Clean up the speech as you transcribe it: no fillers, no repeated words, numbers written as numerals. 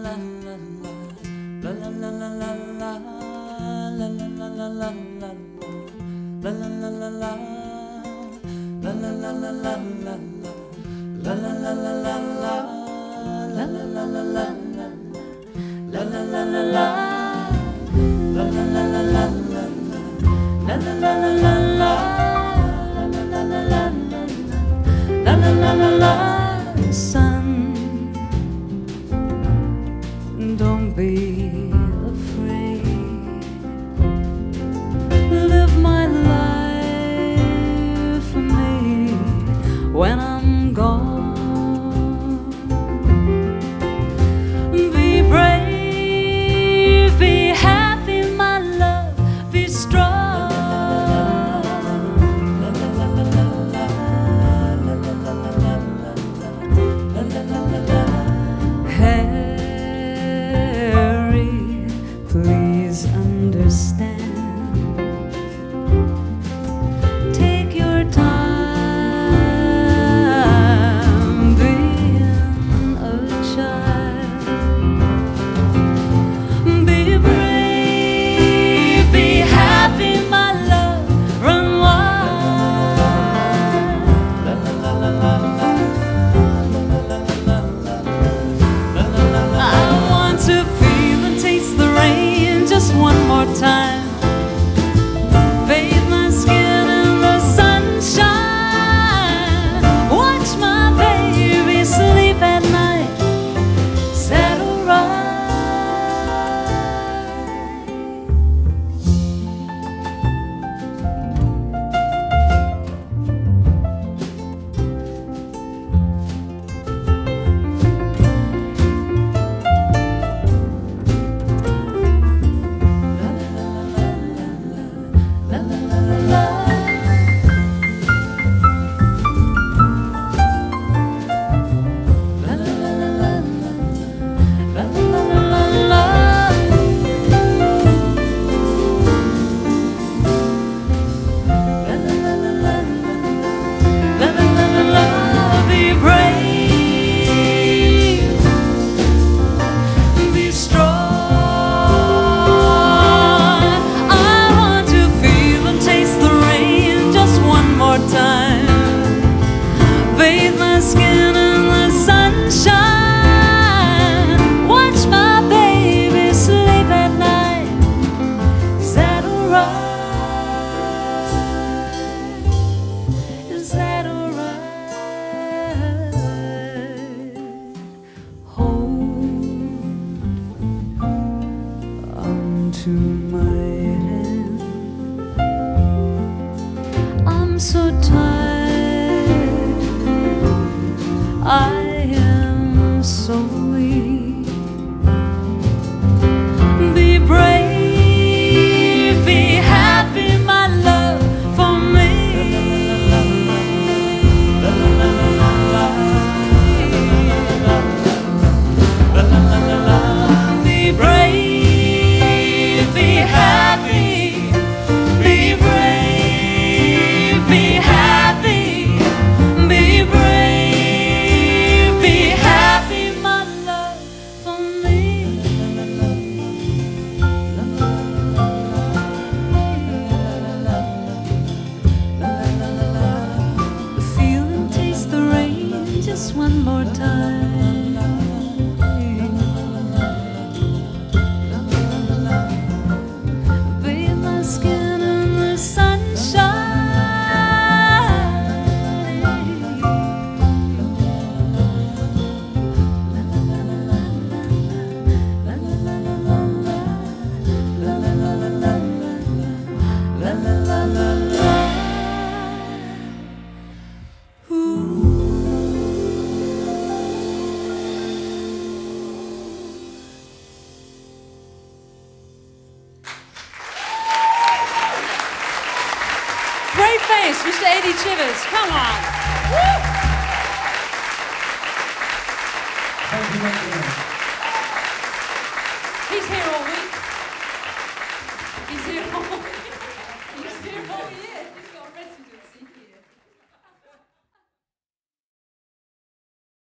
Son, don't be afraid. Live my life for me when I'm gone. Be brave, be happy, my love, be strong. Harry, please understand. Take your time being a child. Be brave, be happy, my love, run to feel and taste the rain just one more time. Bathe my skin in the sunshine. Watch my baby sleep at night. Settle right. To my hand, I'm so tired, I am so weak. Be brave, be happy, my love, for me. Be brave, be happy, be brave, be happy, be brave, be happy, my love, for me. Feel and taste the rain just one more time. Great face, Mr. Eddie Chivers. Come on. Woo!